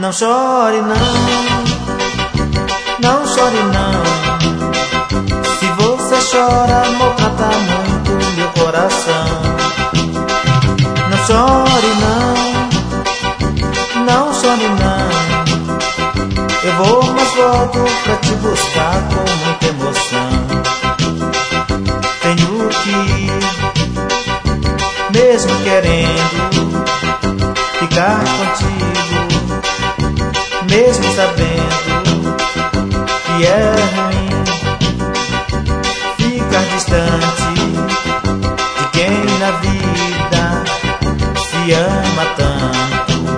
Não chore não, não chore não. Se você chora, maltrata muito meu coração. Não chore não, não chore não. Eu vou, mas volto pra te buscar com muita emoção. Tenho que ir, mesmo querendo ficar contigo, mesmo sabendo que é ruim ficar distante de quem na vida se ama tanto.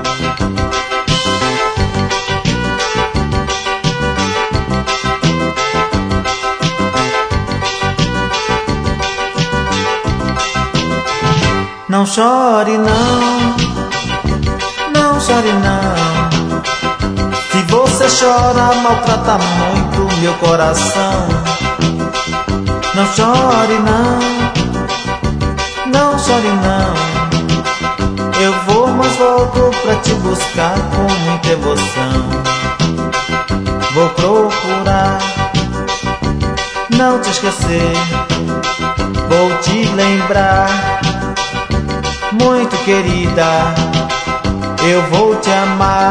Não chore não, não chore não. Se você chora, maltrata muito meu coração. Não chore não, não chore não. Eu vou, mas volto pra te buscar com muita emoção. Vou procurar não te esquecer, vou te lembrar, muito querida. Eu vou te amar,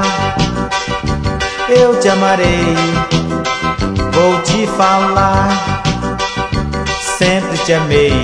eu te amarei. Vou te falar, sempre te amei.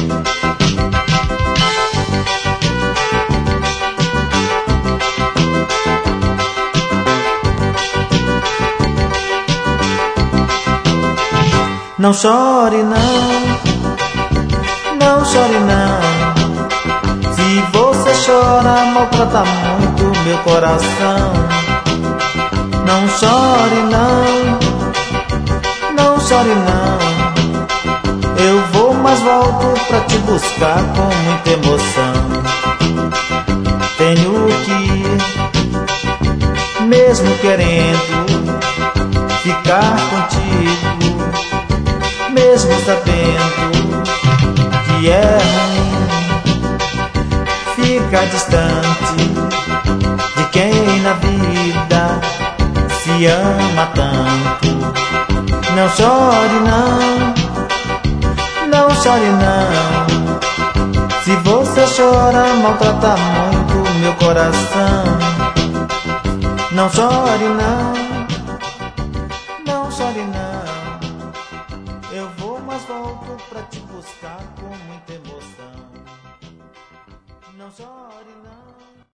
Não chore não, não chore não. Se você chora, maltrata muito meu coração. Não chore não, não chore não. Eu vou, mas volto pra te buscar com muita emoção. Tenho que ir, mesmo querendo ficar contigo, mesmo sabendo que é ruim ficar distante de quem na vida se ama tanto. Não chore não, não chore não. Se você chora, maltrata muito meu coração. Não chore não, não chore não. Eu vou, mas volto pra te buscar com muita emoção. Não chore não.